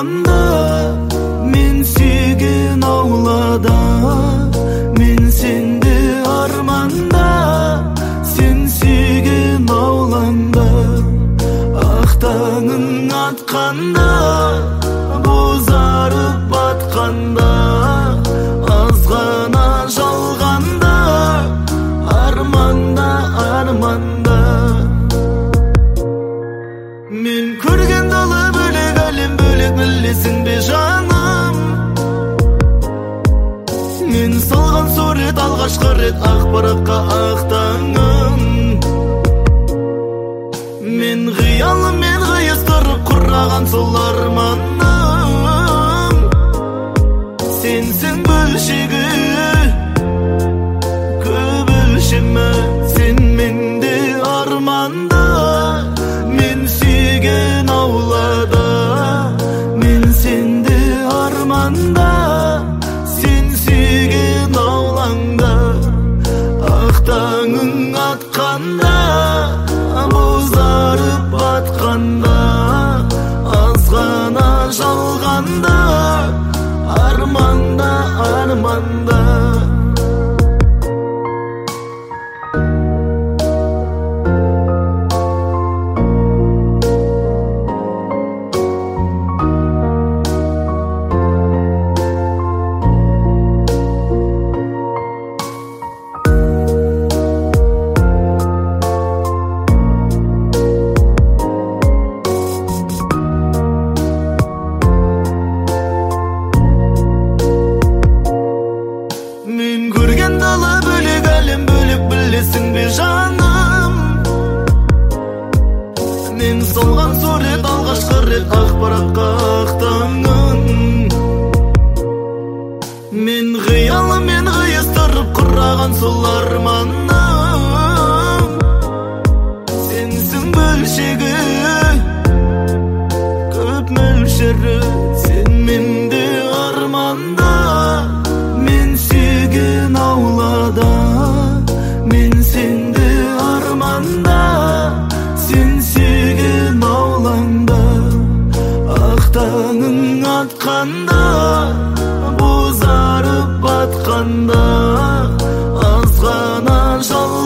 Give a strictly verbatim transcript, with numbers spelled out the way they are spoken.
арманда, мен сүйген аулада, мен сенде арманда, сен сүйген аулаңда. Ақ таңың атқанда, бозарып батқанда, азғана жалғанда, арманда, арманда. Мен көрген дала бөлек, әлем бөлек, білесің бе жаным? Мен салған сурет алғашқы рет ақ параққа, ақ таңым. Мен қиялыммен қиыстырып құраған сол арманым. Сенсің бөлшегі, көп өлшемі, сен менде арманда, мен сүйген аулада, мен сенде арманда, сен сүйген аулаңда. Ақ таңың атқанда, бозарып батқанда, азғана жалғанда, арманда, арманда. Мен көрген дала бөлек, әлем бөлек, білесің бе жаным? Мен салған сурет алғашқы рет ақ параққа, ақ таңың. Мен қиялыммен қиыстырып құраған сол арманым. Сенсің бөлшегі, көп мөлшері, сен менде арманда, мен сүйген аулада, мен сенде арманда, сен сүйген аулаңда. Ақ таңың атқанда, бозарып батқанда, азғана жал